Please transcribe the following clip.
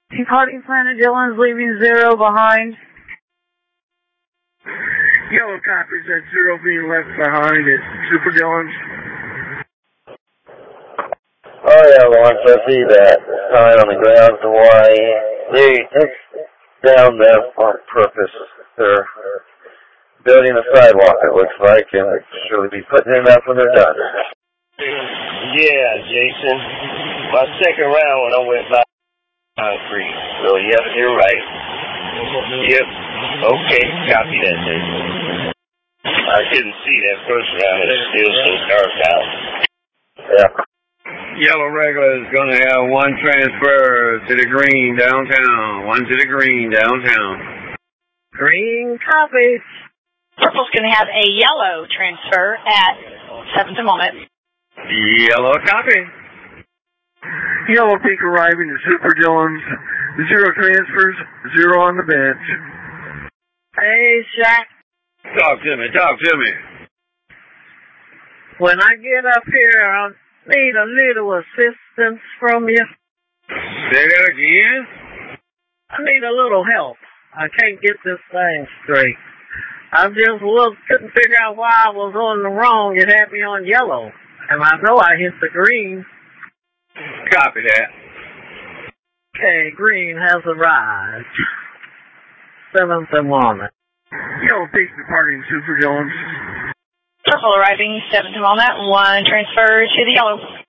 Departing Planet Dillon's leaving 0 behind. Yellow copies at 0 being left behind at Super Dillon's. Oh yeah, Lawrence, I see that sign on the ground, Hawaii. It's down there on purpose. They're building a sidewalk, it looks like, and surely be putting in that when they're done. Yeah, Jason. My second round when I went by concrete. So, yep, you're right. Yep. Okay, copy that, Jason. I couldn't see that first round. It's still so dark out. Yeah. Yellow regular is going to have 1 transfer to the green downtown. 1 to the green downtown. Green copies. Purple's going to have a yellow transfer at 7th moment. Yellow copy. Yellow peak arriving at Super Dillon's. 0 transfers, 0 on the bench. Hey, Shaq. Talk to me. When I get up here, I'll need a little assistance from you. Say that again? I need a little help. I can't get this thing straight. I just couldn't figure out why I was on the wrong. It had me on yellow. And I know I hit the green. Copy that. Okay, green has arrived. 7th and moment. Yellow peak departing Super Dillon's. Purple arriving 7th moment. 1 transfer to the yellow.